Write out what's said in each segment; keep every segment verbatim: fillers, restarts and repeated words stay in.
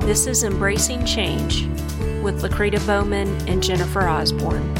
This is Embracing Change with Lakrita Bowman and Jennifer Osborne.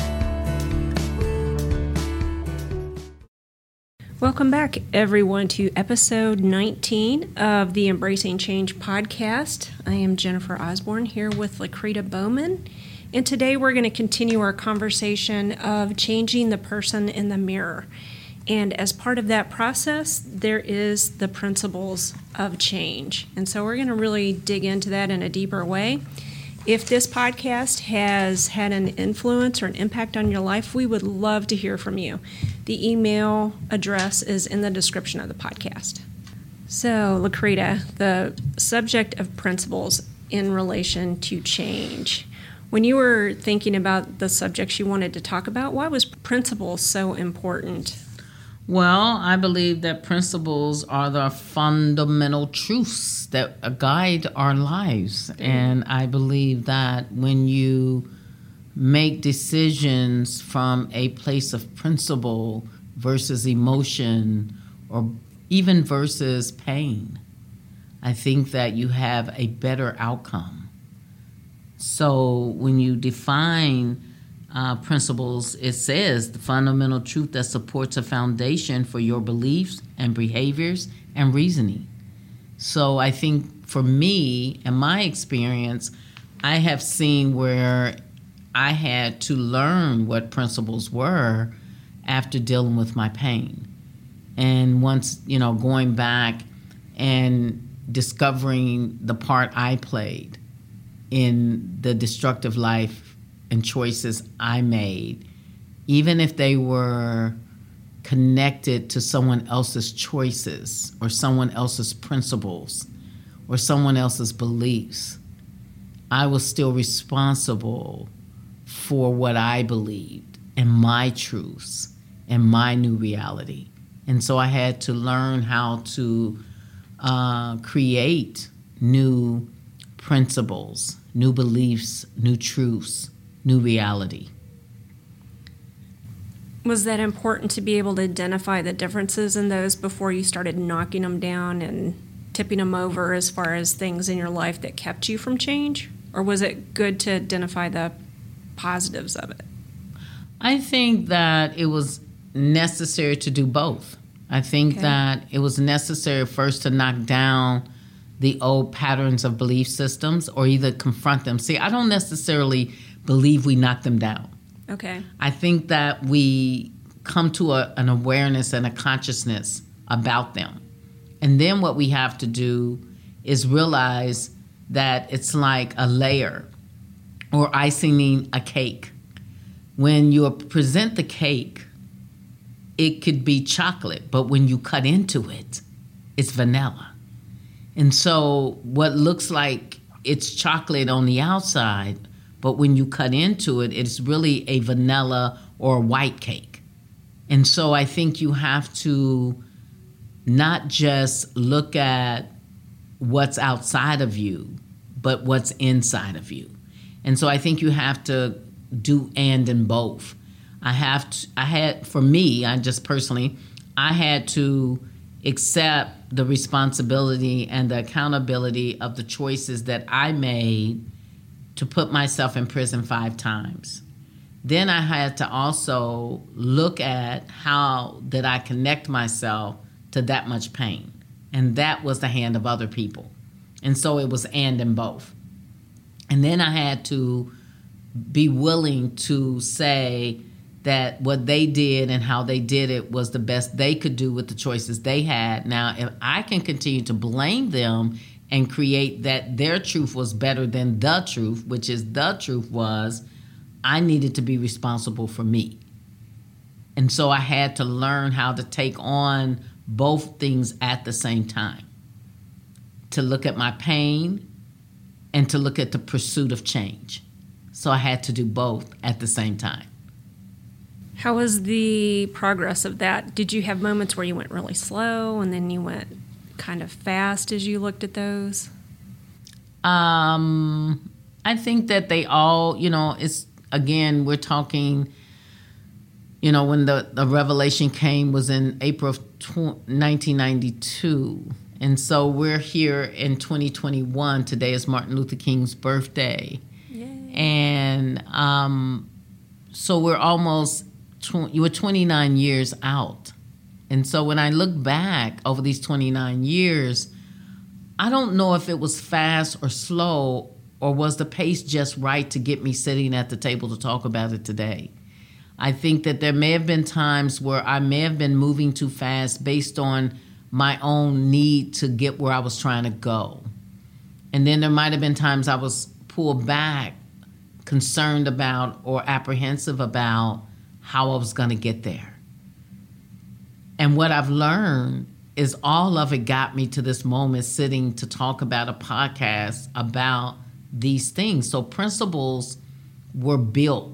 Welcome back, everyone, to episode nineteen of the Embracing Change podcast. I am Jennifer Osborne here with Lakrita Bowman, and today we're going to continue our conversation of changing the person in the mirror. And as part of that process, there is the principles of change. And so we're going to really dig into that in a deeper way. If this podcast has had an influence or an impact on your life, we would love to hear from you. The email address is in the description of the podcast. So, Lakrita, the subject of principles in relation to change. When you were thinking about the subjects you wanted to talk about, why was principles so important? Well, I believe that principles are the fundamental truths that guide our lives. Mm. And I believe that when you make decisions from a place of principle versus emotion or even versus pain, I think that you have a better outcome. So when you define Uh, principles, it says the fundamental truth that supports a foundation for your beliefs and behaviors and reasoning. So I think for me, in my experience, I have seen where I had to learn what principles were after dealing with my pain. And once, you know, going back and discovering the part I played in the destructive life and choices I made, even if they were connected to someone else's choices or someone else's principles or someone else's beliefs, I was still responsible for what I believed and my truths and my new reality. And so I had to learn how to uh, create new principles, new beliefs, new truths, new reality. Was that important to be able to identify the differences in those before you started knocking them down and tipping them over as far as things in your life that kept you from change? Or was it good to identify the positives of it? I think that it was necessary to do both. I think okay. that it was necessary first to knock down the old patterns of belief systems or either confront them. See, I don't necessarily believe we knock them down. Okay. I think that we come to a, an awareness and a consciousness about them. And then what we have to do is realize that it's like a layer or icing a cake. When you present the cake, it could be chocolate, but when you cut into it, it's vanilla. And so what looks like it's chocolate on the outside, but when you cut into it, it's really a vanilla or a white cake. And so I think you have to not just look at what's outside of you, but what's inside of you. And so I think you have to do and in both. I have to, I had, for me, I just personally, I had to accept the responsibility and the accountability of the choices that I made to put myself in prison five times. Then I had to also look at how did I connect myself to that much pain. And that was the hand of other people. And so it was and in both. And then I had to be willing to say that what they did and how they did it was the best they could do with the choices they had. Now, if I can continue to blame them and create that their truth was better than the truth, which is the truth was, I needed to be responsible for me. And so I had to learn how to take on both things at the same time, to look at my pain and to look at the pursuit of change. So I had to do both at the same time. How was the progress of that? Did you have moments where you went really slow and then you went kind of fast as you looked at those? Um, I think that they all, you know, it's, again, we're talking, you know, when the, the revelation came was in April of nineteen ninety-two. And so we're here in twenty twenty-one. Today is Martin Luther King's birthday. Yay. And um, so we're almost, tw- you were twenty-nine years out. And so when I look back over these twenty-nine years, I don't know if it was fast or slow, or was the pace just right to get me sitting at the table to talk about it today. I think that there may have been times where I may have been moving too fast based on my own need to get where I was trying to go. And then there might have been times I was pulled back, concerned about or apprehensive about how I was going to get there. And what I've learned is all of it got me to this moment sitting to talk about a podcast about these things. So principles were built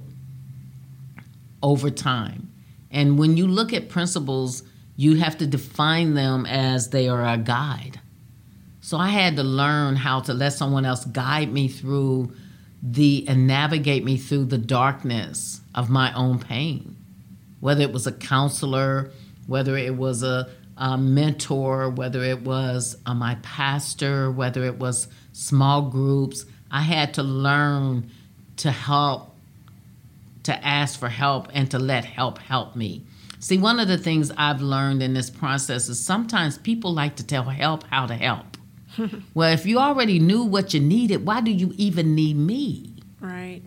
over time. And when you look at principles, you have to define them as they are a guide. So I had to learn how to let someone else guide me through the and navigate me through the darkness of my own pain. Whether it was a counselor, whether it was a, a mentor, whether it was uh, my pastor, whether it was small groups, I had to learn to help, to ask for help, and to let help help me. See, one of the things I've learned in this process is sometimes people like to tell help how to help. Well, if you already knew what you needed, why do you even need me? Right.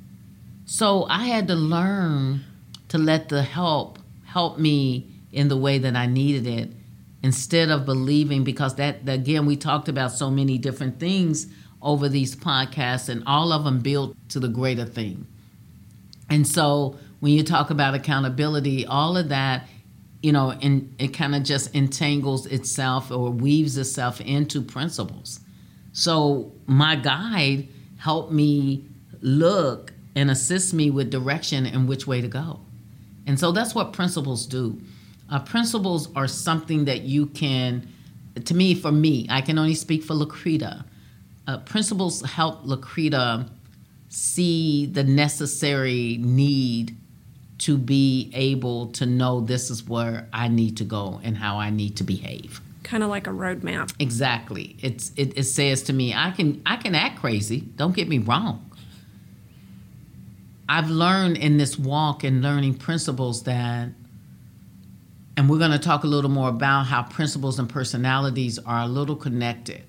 So I had to learn to let the help help me in the way that I needed it, instead of believing, because that, again, we talked about so many different things over these podcasts, and all of them build to the greater thing. And so when you talk about accountability, all of that, you know, and it kind of just entangles itself or weaves itself into principles. So my guide helped me look and assist me with direction and which way to go. And so that's what principles do. Uh, principles are something that you can, to me, for me, I can only speak for Lakrita. Uh, principles help Lakrita see the necessary need to be able to know this is where I need to go and how I need to behave. Kind of like a roadmap. Exactly. It's it, it says to me, I can I can act crazy. Don't get me wrong. I've learned in this walk and learning principles that, and we're going to talk a little more about how principles and personalities are a little connected,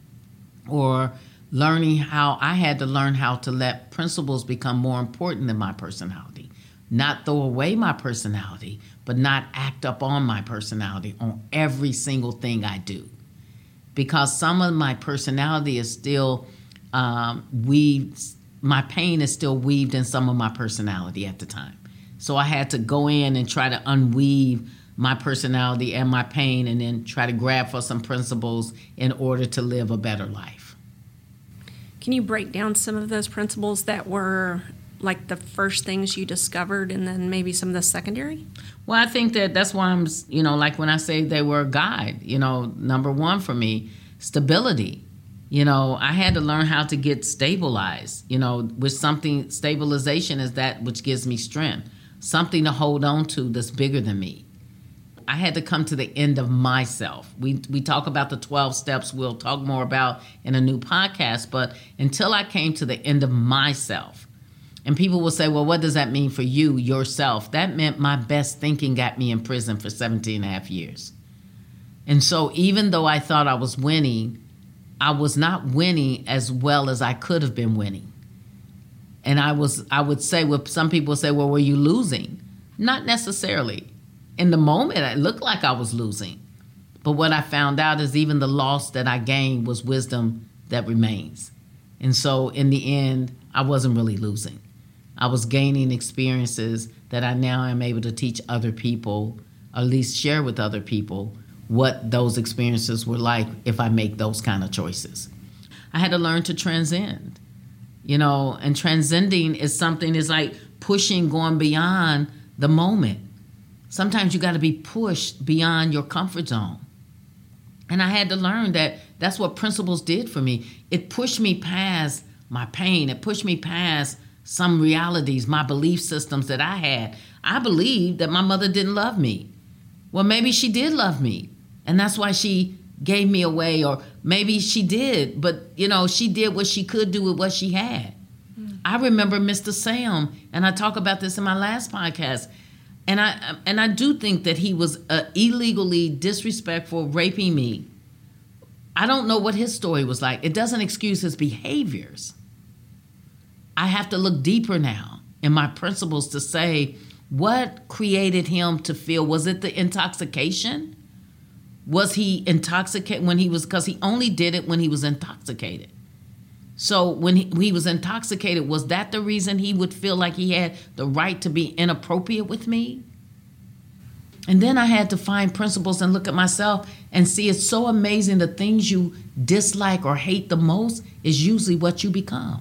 or learning how I had to learn how to let principles become more important than my personality. Not throw away my personality, but not act up on my personality on every single thing I do. Because some of my personality is still um, weaved, my pain is still weaved in some of my personality at the time. So I had to go in and try to unweave my personality and my pain, and then try to grab for some principles in order to live a better life. Can you break down some of those principles that were like the first things you discovered, and then maybe some of the secondary? Well, I think that that's why I'm, you know, like when I say they were a guide, you know, number one for me, stability. You know, I had to learn how to get stabilized, you know, with something. Stabilization is that which gives me strength, something to hold on to that's bigger than me. I had to come to the end of myself. We we talk about the twelve steps we'll talk more about in a new podcast, but until I came to the end of myself, and people will say, well, what does that mean for you, yourself? That meant my best thinking got me in prison for seventeen and a half years. And so even though I thought I was winning, I was not winning as well as I could have been winning. And I was, I would say, well, some people say, well, were you losing? Not necessarily. In the moment, it looked like I was losing. But what I found out is even the loss that I gained was wisdom that remains. And so in the end, I wasn't really losing. I was gaining experiences that I now am able to teach other people, or at least share with other people what those experiences were like if I make those kind of choices. I had to learn to transcend, you know, and transcending is something is like pushing, going beyond the moment. Sometimes you got to be pushed beyond your comfort zone. And I had to learn that that's what principles did for me. It pushed me past my pain. It pushed me past some realities, my belief systems that I had. I believed that my mother didn't love me. Well, maybe she did love me. And that's why she gave me away, or maybe she did, but you know, she did what she could do with what she had. Mm. I remember Mister Sam, and I talk about this in my last podcast, and I and I do think that he was uh, illegally disrespectful, raping me. I don't know what his story was like. It doesn't excuse his behaviors. I have to look deeper now in my principles to say, what created him to feel? Was it the intoxication? Was he intoxicated when he was, because he only did it when he was intoxicated. So when he, he was intoxicated, was that the reason he would feel like he had the right to be inappropriate with me? And then I had to find principles and look at myself and see it's so amazing the things you dislike or hate the most is usually what you become.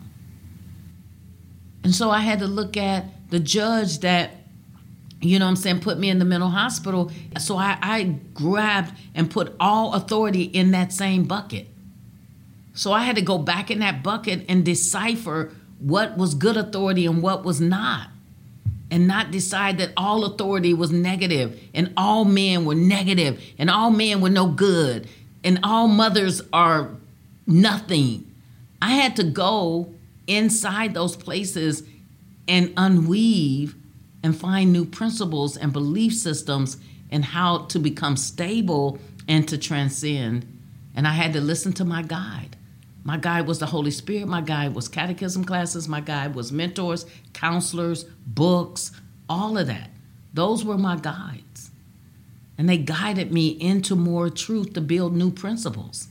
And so I had to look at the judge that, you know what I'm saying, put me in the mental hospital. So I, I grabbed and put all authority in that same bucket. So I had to go back in that bucket and decipher what was good authority and what was not. And not decide that all authority was negative and all men were negative and all men were no good and all mothers are nothing. I had to go inside those places and unweave and find new principles and belief systems and how to become stable and to transcend. And I had to listen to my guide. My guide was the Holy Spirit. My guide was catechism classes. My guide was mentors, counselors, books, all of that. Those were my guides. And they guided me into more truth to build new principles.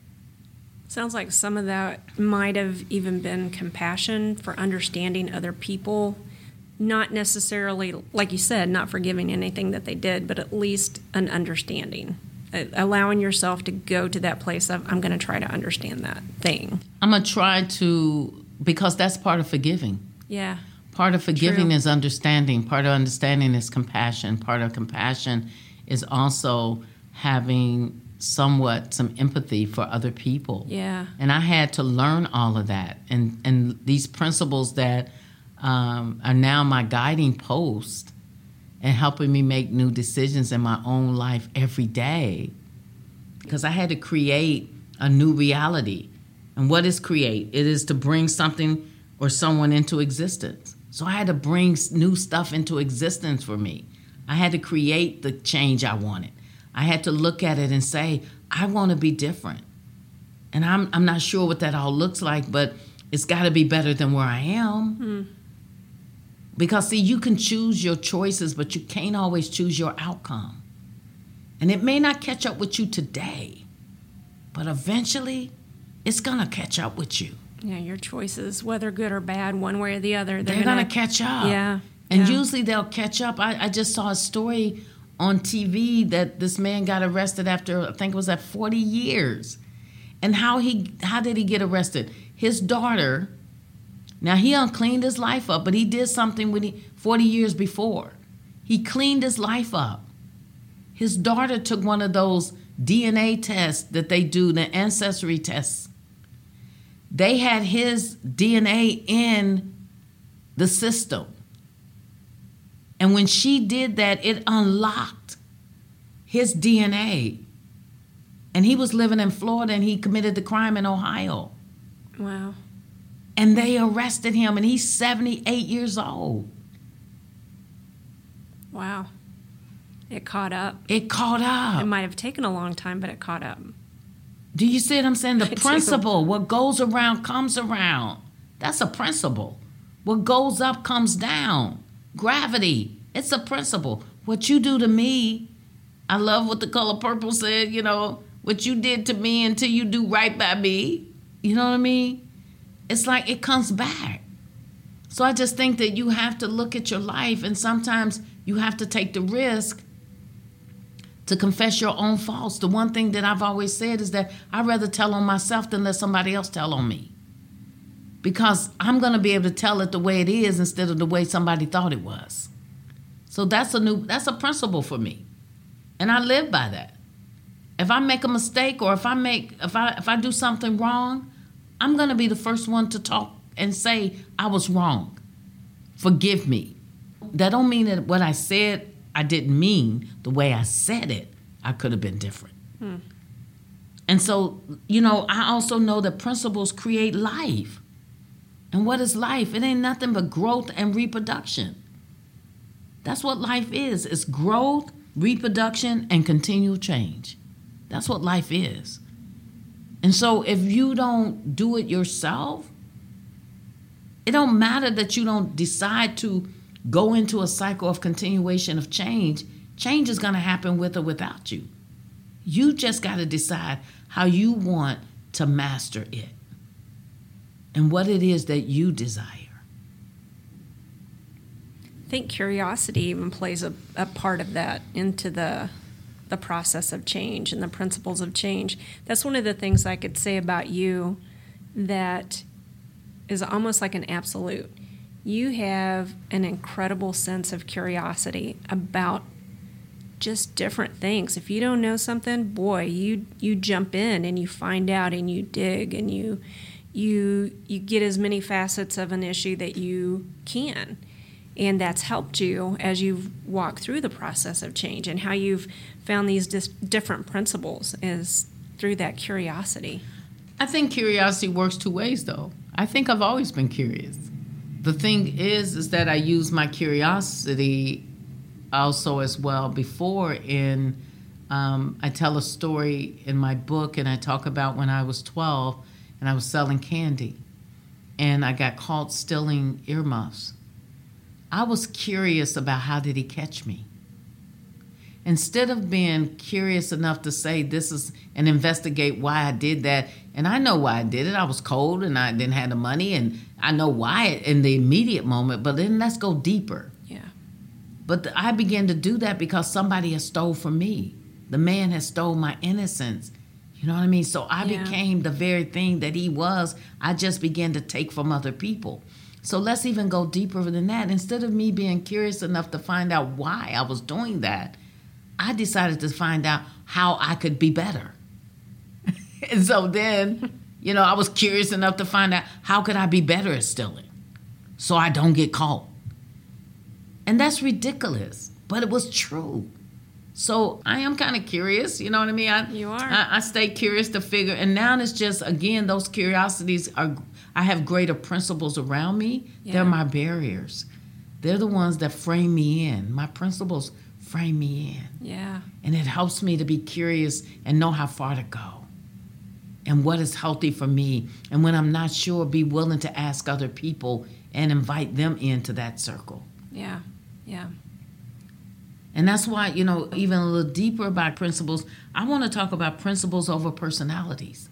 Sounds like some of that might have even been compassion for understanding other people, not necessarily, like you said, not forgiving anything that they did, but at least an understanding. Allowing yourself to go to that place of, I'm going to try to understand that thing. I'm going to try to, because that's part of forgiving. Yeah. Part of forgiving True. is understanding. Part of understanding is compassion. Part of compassion is also having somewhat some empathy for other people. Yeah. And I had to learn all of that. And, and these principles that um, are now my guiding post and helping me make new decisions in my own life every day. Because I had to create a new reality. And what is create? It is to bring something or someone into existence. So I had to bring new stuff into existence for me. I had to create the change I wanted. I had to look at it and say, I want to be different. And I'm I'm not sure what that all looks like, but it's got to be better than where I am. Hmm. Because, see, you can choose your choices, but you can't always choose your outcome. And it may not catch up with you today, but eventually it's going to catch up with you. Yeah, your choices, whether good or bad, one way or the other, they're, they're going to catch up. Yeah. And yeah. usually they'll catch up. I, I just saw a story on T V that this man got arrested after, I think it was at forty years. And how he how did he get arrested? His daughter... Now, he uncleaned his life up, but he did something when he, forty years before. He cleaned his life up. His daughter took one of those D N A tests that they do, the ancestry tests. They had his D N A in the system. And when she did that, it unlocked his D N A. And he was living in Florida, and he committed the crime in Ohio. Wow. And they arrested him, and he's seventy-eight years old. Wow. It caught up. It caught up. It might have taken a long time, but it caught up. Do you see what I'm saying? The I principle, do. What goes around comes around. That's a principle. What goes up comes down. Gravity, it's a principle. What you do to me, I love what The Color Purple said, you know, what you did to me until you do right by me. You know what I mean? It's like it comes back. So I just think that you have to look at your life, and sometimes you have to take the risk to confess your own faults. The one thing that I've always said is that I'd rather tell on myself than let somebody else tell on me. Because I'm going to be able to tell it the way it is instead of the way somebody thought it was. So that's a new, that's a principle for me. And I live by that. If I make a mistake, or if I make, if I if I do something wrong, I'm going to be the first one to talk and say, I was wrong. Forgive me. That don't mean that what I said I didn't mean. The way I said it, I could have been different. Hmm. And so, you know, I also know that principles create life. And what is life? It ain't nothing but growth and reproduction. That's what life is. It's growth, reproduction, and continual change. That's what life is. And so if you don't do it yourself, it don't matter that you don't decide to go into a cycle of continuation of change. Change is going to happen with or without you. You just got to decide how you want to master it and what it is that you desire. I think curiosity even plays a, a part of that into the the process of change and the principles of change. That's one of the things I could say about you that is almost like an absolute. You have an incredible sense of curiosity about just different things. If you don't know something, boy, you you jump in and you find out and you dig and you you you get as many facets of an issue that you can. And that's helped you as you've walked through the process of change, and how you've found these dis- different principles is through that curiosity. I think curiosity works two ways, though. I think I've always been curious. The thing is, is that I use my curiosity also as well before in, um, I tell a story in my book, and I talk about when I was twelve and I was selling candy and I got caught stealing earmuffs. I was curious about how did he catch me. Instead of being curious enough to say this is and investigate why I did that, and I know why I did it. I was cold and I didn't have the money, and I know why in the immediate moment, but then let's go deeper. Yeah. But the, I began to do that because somebody has stole from me. The man has stole my innocence. You know what I mean? So I Yeah. became the very thing that he was. I just began to take from other people. So let's even go deeper than that. Instead of me being curious enough to find out why I was doing that, I decided to find out how I could be better. And so then, you know, I was curious enough to find out how could I be better at stealing so I don't get caught. And that's ridiculous, but it was true. So I am kind of curious, you know what I mean? I, You are. I, I stay curious to figure, and now it's just, again, those curiosities are, I have greater principles around me. Yeah. They're my barriers. They're the ones that frame me in. My principles frame me in. Yeah. And it helps me to be curious and know how far to go and what is healthy for me. And when I'm not sure, be willing to ask other people and invite them into that circle. Yeah. Yeah. And that's why, you know, even a little deeper about principles, I want to talk about principles over personalities.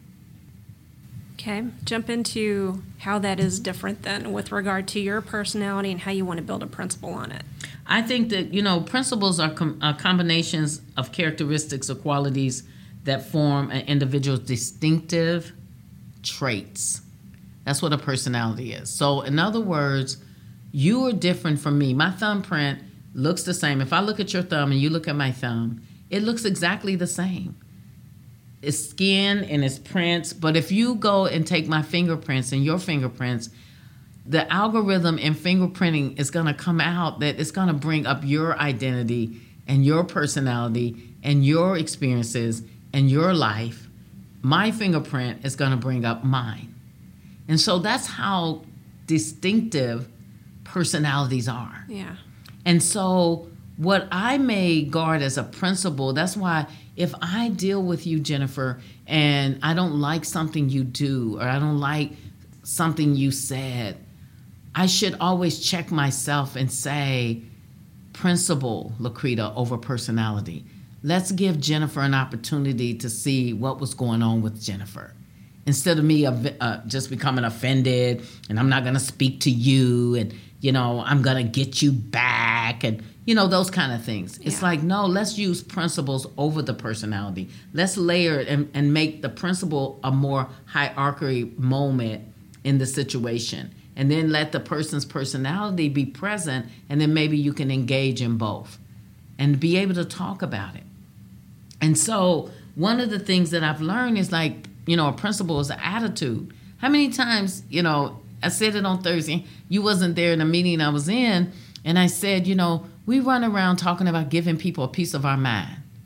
Okay. Jump into how that is different then with regard to your personality and how you want to build a principle on it. I think that, you know, principles are, com- are combinations of characteristics or qualities that form an individual's distinctive traits. That's what a personality is. So, in other words, you are different from me. My thumbprint looks the same. If I look at your thumb and you look at my thumb, it looks exactly the same. It's skin and it's prints. But if you go and take my fingerprints and your fingerprints, the algorithm in fingerprinting is going to come out that it's going to bring up your identity and your personality and your experiences and your life. My fingerprint is going to bring up mine. And so that's how distinctive personalities are. Yeah. And so what I may guard as a principle, that's why if I deal with you, Jennifer, and I don't like something you do or I don't like something you said, I should always check myself and say, principle, Lakrita, over personality. Let's give Jennifer an opportunity to see what was going on with Jennifer. Instead of me uh, just becoming offended and I'm not going to speak to you and, you know, I'm going to get you back and, you know, those kind of things. It's Yeah. like, no, let's use principles over the personality. Let's layer it and, and make the principle a more hierarchy moment in the situation. And then let the person's personality be present, and then maybe you can engage in both and be able to talk about it. And so one of the things that I've learned is like, you know, a principle is an attitude. How many times, you know, I said it on Thursday, you wasn't there in the meeting I was in, and I said, you know, we run around talking about giving people a piece of our mind.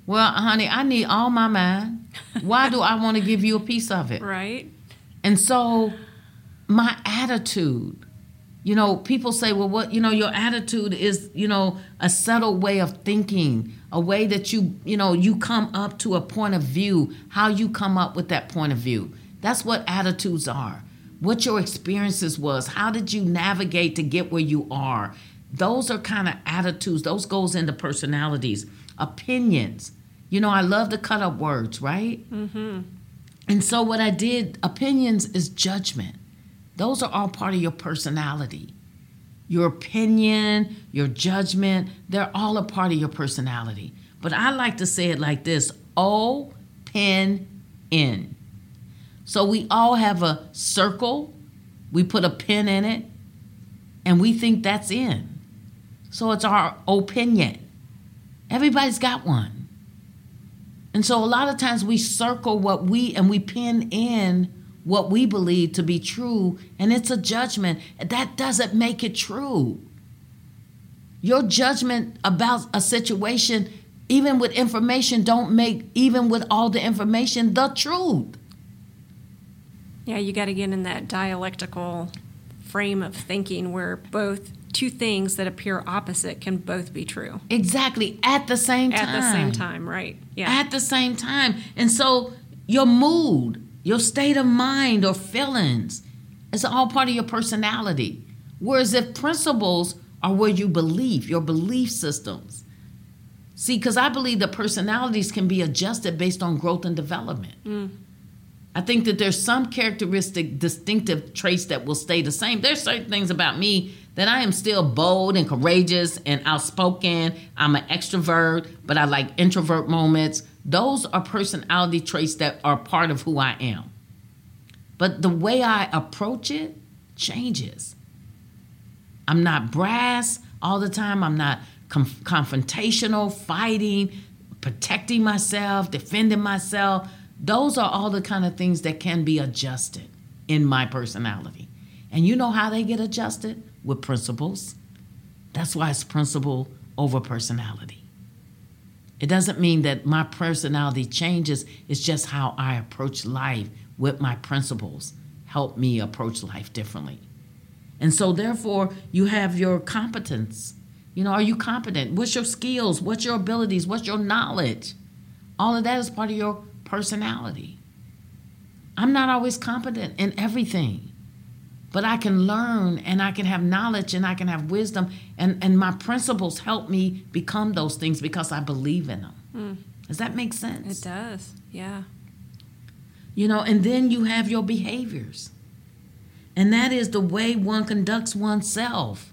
Well, honey, I need all my mind. Why do I want to give you a piece of it? Right. And so my attitude, you know, people say, well, what, you know, your attitude is, you know, a settled way of thinking, a way that you, you know, you come up to a point of view, how you come up with that point of view. That's what attitudes are. What your experiences was. How did you navigate to get where you are? Those are kind of attitudes. Those goes into personalities. Opinions. You know, I love to cut up words, right? Mm-hmm. And so what I did, opinions is judgment. Those are all part of your personality. Your opinion, your judgment, they're all a part of your personality. But I like to say it like this, O, pen, N. So we all have a circle, we put a pin in it, and we think that's in. So it's our opinion. Everybody's got one. And so a lot of times we circle what we, and we pin in what we believe to be true, and it's a judgment. That doesn't make it true. Your judgment about a situation, even with information, don't make, even with all the information, the truth. Yeah, you got to get in that dialectical frame of thinking where both two things that appear opposite can both be true. Exactly, at the same time. At the same time, right. Yeah. At the same time. And so your mood, your state of mind or feelings, it's all part of your personality. Whereas if principles are where you believe, your belief systems. See, because I believe that personalities can be adjusted based on growth and development. Mm. I think that there's some characteristic, distinctive traits that will stay the same. There's certain things about me that I am still bold and courageous and outspoken. I'm an extrovert, but I like introvert moments. Those are personality traits that are part of who I am. But the way I approach it changes. I'm not brass all the time. I'm not conf- confrontational, fighting, protecting myself, defending myself. Those are all the kind of things that can be adjusted in my personality. And you know how they get adjusted? With principles. That's why it's principle over personality. It doesn't mean that my personality changes. It's just how I approach life with my principles help me approach life differently. And so therefore, you have your competence. You know, are you competent? What's your skills? What's your abilities? What's your knowledge? All of that is part of your personality. I'm not always competent in everything, but I can learn and I can have knowledge and I can have wisdom, and, and my principles help me become those things because I believe in them. Mm. Does that make sense? It does, yeah. You know, and then you have your behaviors. And that is the way one conducts oneself,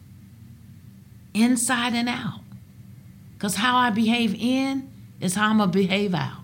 inside and out. Because how I behave in is how I'm going to behave out.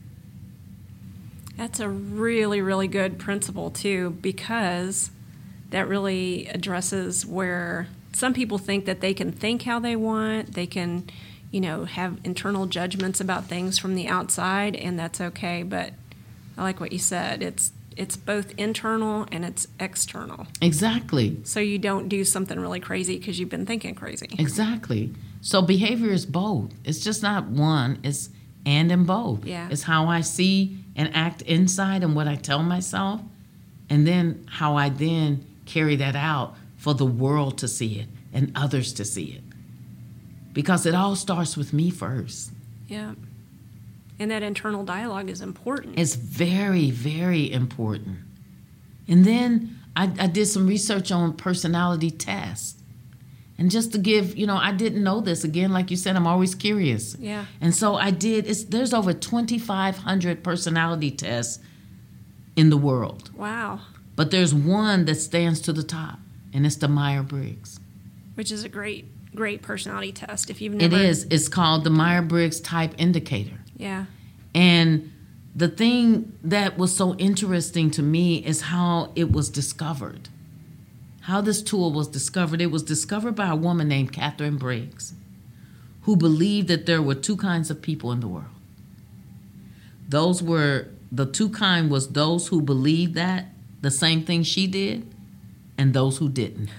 That's a really, really good principle, too, because that really addresses where some people think that they can think how they want, they can, you know, have internal judgments about things from the outside, and that's okay. But I like what you said. It's it's both internal and it's external. Exactly. So you don't do something really crazy because you've been thinking crazy. Exactly. So behavior is both. It's just not one. It's and in both. Yeah. It's how I see and act inside and what I tell myself, and then how I then carry that out for the world to see it and others to see it. Because it all starts with me first. Yeah. And that internal dialogue is important. It's very, very important. And then I, I did some research on personality tests. And just to give, you know, I didn't know this. Again, like you said, I'm always curious. Yeah. And so I did. It's, there's over twenty-five hundred personality tests in the world. Wow. But there's one that stands to the top, and it's the Myers-Briggs. Which is a great, great personality test. If you've never... It is. It's called the Myers-Briggs Type Indicator. Yeah. And the thing that was so interesting to me is how it was discovered. How this tool was discovered. It was discovered by a woman named Catherine Briggs, who believed that there were two kinds of people in the world. Those were, the two kind was those who believed that, the same thing she did, and those who didn't.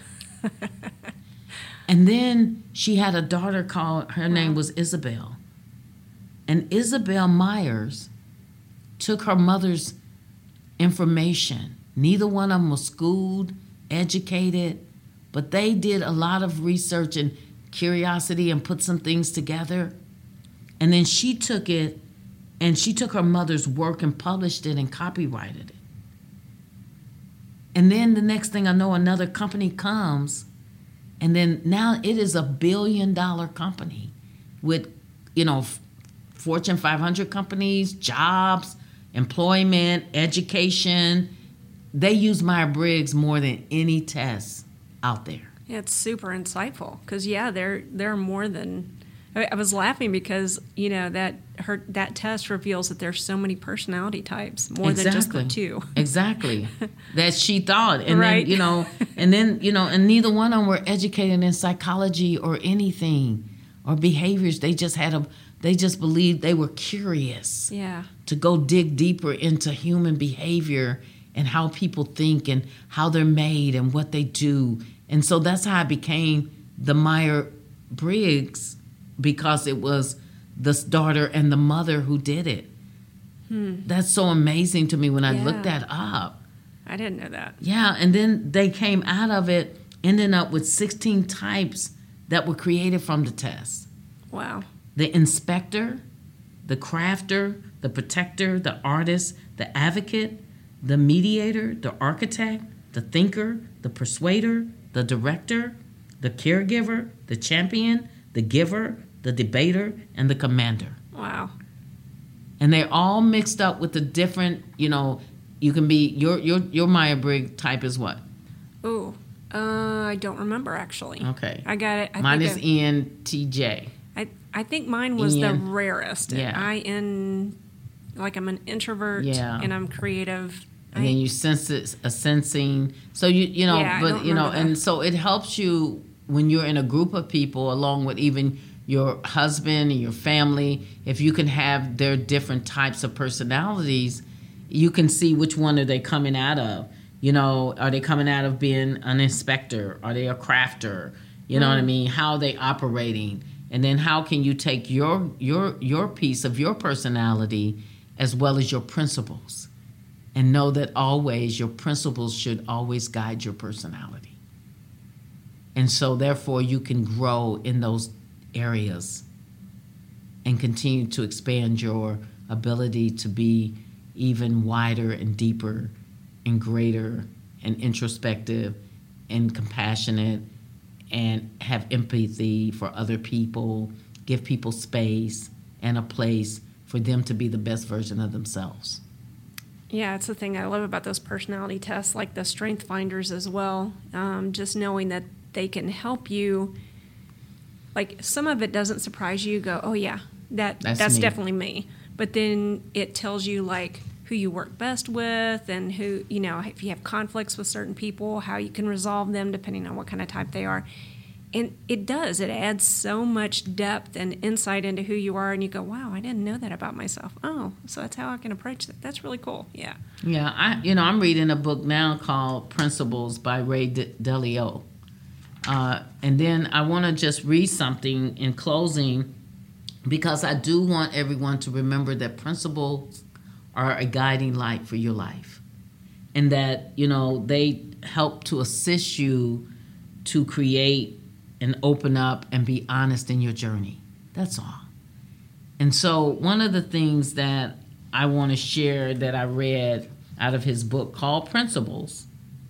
And then she had a daughter called, her name was Isabel. And Isabel Myers took her mother's information. Neither one of them was schooled, educated, but they did a lot of research and curiosity and put some things together. And then she took it, and she took her mother's work and published it and copyrighted it. And then the next thing I know, another company comes, and then now it is a billion dollar company with, you know, Fortune five hundred companies, jobs, employment, education. They use Myers-Briggs more than any test out there. Yeah, it's super insightful because, yeah, they're, they're more than... I, I was laughing because, you know, that her that test reveals that there's so many personality types, more exactly. than just the two. Exactly. That she thought. And right. then, you know, and then, you know, and neither one of them were educated in psychology or anything or behaviors. They just had a, they just believed they were curious. Yeah. To go dig deeper into human behavior and how people think and how they're made and what they do. And so that's how I became the Myers-Briggs, because it was the daughter and the mother who did it. Hmm. That's so amazing to me when I yeah. looked that up. I didn't know that. Yeah, and then they came out of it, ending up with sixteen types that were created from the test. Wow. The inspector, the crafter, the protector, the artist, the advocate, the mediator, the architect, the thinker, the persuader, the director, the caregiver, the champion, the giver, the debater, and the commander. Wow. And they're all mixed up with the different, you know, you can be, your your your Myers-Briggs type is what? Ooh, uh, I don't remember actually. Okay. I got it. I mine think is I, E N T J. I, I think mine was E N, the rarest. Yeah. I N, like I'm an introvert yeah. and I'm creative. And I, then you sense it, a sensing. So you, you know, yeah, but, you know, that. and so it helps you when you're in a group of people, along with even your husband and your family, if you can have their different types of personalities, you can see which one are they coming out of. You know, are they coming out of being an inspector? Are they a crafter? You know mm. what I mean? How are they operating? And then how can you take your your your piece of your personality as well as your principles, and know that always your principles should always guide your personality. And so therefore you can grow in those areas and continue to expand your ability to be even wider and deeper and greater and introspective and compassionate and have empathy for other people, give people space and a place for them to be the best version of themselves. Yeah, it's the thing I love about those personality tests, like the Strength Finders as well. Um, just knowing that they can help you. Like, some of it doesn't surprise you. You go, oh, yeah, that that's, that's me. definitely me. But then it tells you, like, who you work best with and who, you know, if you have conflicts with certain people, how you can resolve them depending on what kind of type they are. And it does. It adds so much depth and insight into who you are. And you go, wow, I didn't know that about myself. Oh, so that's how I can approach that. That's really cool. Yeah. Yeah. I, you know, I'm reading a book now called Principles by Ray Dalio. Uh, and then I want to just read something in closing, because I do want everyone to remember that principles are a guiding light for your life. And that, you know, they help to assist you to create and open up and be honest in your journey. That's all. And so one of the things that I want to share that I read out of his book called Principles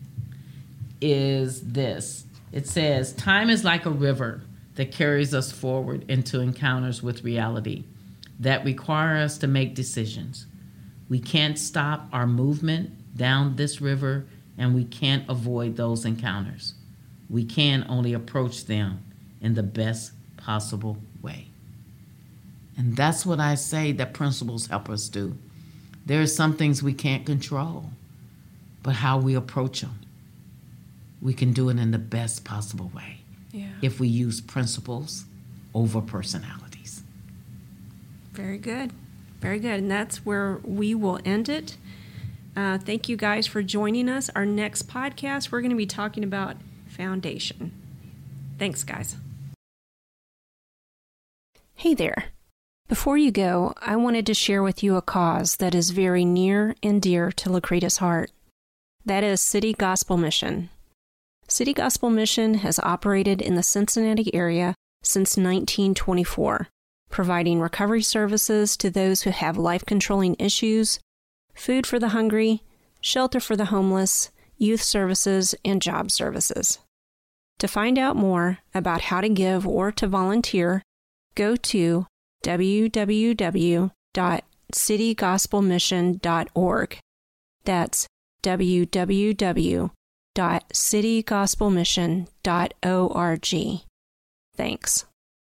is this. It says, time is like a river that carries us forward into encounters with reality that require us to make decisions. We can't stop our movement down this river, and we can't avoid those encounters. We can only approach them in the best possible way. And that's what I say that principles help us do. There are some things we can't control, but how we approach them, we can do it in the best possible way. Yeah. If we use principles over personalities. Very good. Very good. And that's where we will end it. Uh, thank you guys for joining us. Our next podcast, we're going to be talking about foundation. Thanks, guys. Hey there. Before you go, I wanted to share with you a cause that is very near and dear to Lacrita's heart. That is City Gospel Mission. City Gospel Mission has operated in the Cincinnati area since nineteen twenty-four, providing recovery services to those who have life-controlling issues, food for the hungry, shelter for the homeless, youth services, and job services. To find out more about how to give or to volunteer, go to w w w dot city gospel mission dot org. That's w w w dot city gospel mission dot org. Thanks.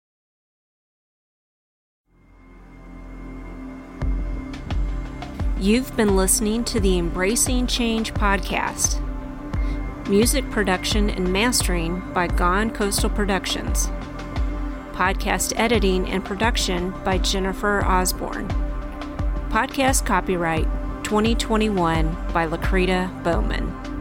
You've been listening to the Embracing Change podcast. Music production and mastering by Gone Coastal Productions. Podcast editing and production by Jennifer Osborne. Podcast copyright twenty twenty-one by Lacrita Bowman.